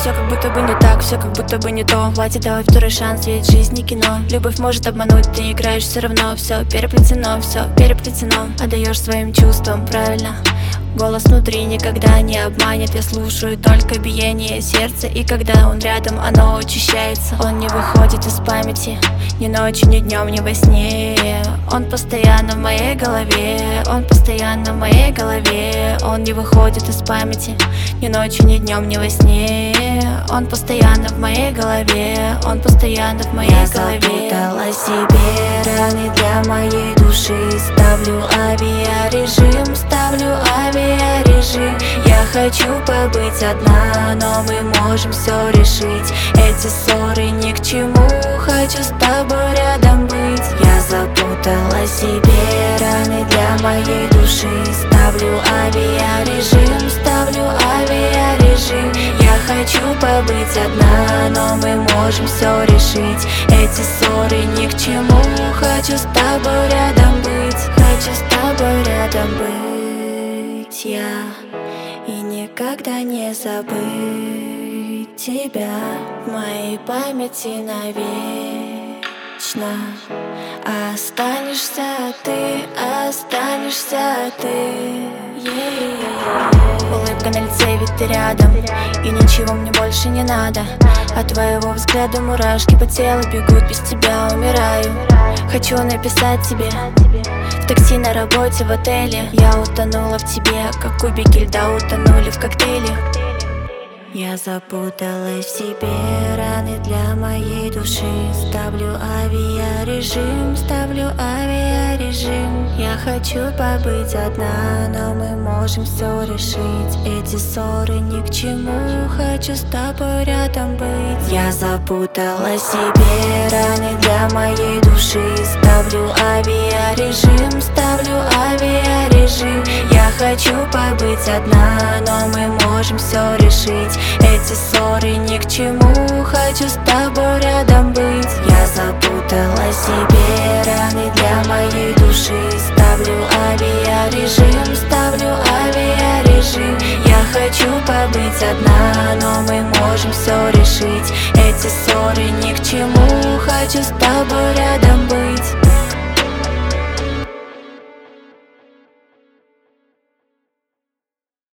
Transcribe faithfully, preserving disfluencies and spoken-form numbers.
Все как будто бы не так, все как будто бы не то. Хватит, давай второй шанс, ведь жизнь не кино. Любовь может обмануть, ты играешь все равно. Все переплетено, все переплетено. Отдаешь своим чувствам, правильно. Голос внутри никогда не обманет. Я слушаю только биение сердца, и когда он рядом, оно очищается. Он не выходит из памяти ни ночью, ни днем, ни во сне. Он постоянно в моей голове, он постоянно в моей голове. Он не выходит из памяти ни ночью, ни днем, ни во сне. Он постоянно в моей голове, он постоянно в моей я голове. Я запутала себе раны для моей души. Ставлю авиарежим, ставлю авиарежим. Я хочу побыть одна, но мы можем все решить. Эти ссоры ни к чему, хочу с тобой рядом быть. Я запутала себе раны для моей души. Ставлю авиарежим, ставлю авиарежим. Я хочу побыть одна, но мы можем все решить. Эти ссоры ни к чему, хочу с тобой рядом быть. Хочу с тобой рядом быть я, и никогда не забыть тебя в моей памяти навечно. Останешься ты, останешься ты, yeah. Улыбка на лице, ведь ты рядом, и ничего мне больше не надо. От твоего взгляда мурашки по телу бегут, без тебя умираю. Хочу написать тебе в такси, на работе, в отеле. Я утонула в тебе, как кубики льда утонули в коктейле. Я запуталась в себе раны для моей души. Ставлю авиарежим, ставлю авиарежим. Я хочу побыть одна, но мы можем все решить. Эти ссоры ни к чему, хочу с тобой рядом быть. Я запутала в себе раны для моей души. Ставлю авиарежим, ставлю авиарежим. Я хочу побыть одна, но мы можем все решить. Эти ссоры ни к чему, хочу с тобой рядом быть. Я запутала себе раны для моей души. Ставлю авиарежим, ставлю авиарежим. Я хочу побыть одна, но мы можем все решить. Эти ссоры ни к чему, хочу с тобой рядом быть.